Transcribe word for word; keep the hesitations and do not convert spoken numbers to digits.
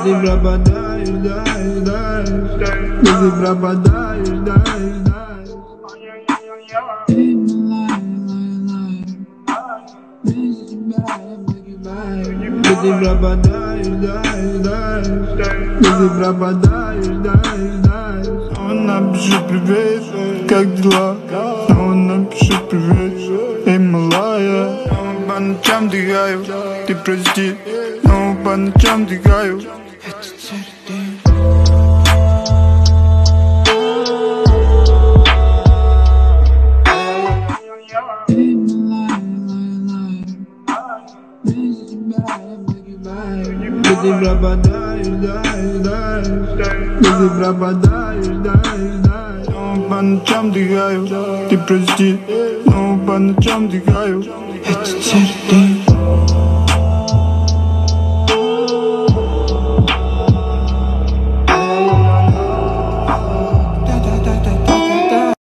ты пропадаешь, дай, дай, да ты пропадаешь, дай, дай. Эй, малая, лай, лай, без тебя я погибаю. Да ты пропадаешь, дай, дай, да ты пропадаешь, дай, дай. Снова напиши привет, как дела? Снова напиши привет, эй, малая. Снова по ночам дыхаю, ты прости. Снова по ночам дыхаю. Эй, малая, лай, лай, без тебя я погибаю. Да ты пропадаешь, дай, дай, да ты пропадаешь, дай, дай. Снова по ночам дыхаю, ты прости. Снова по ночам дыхаю. Это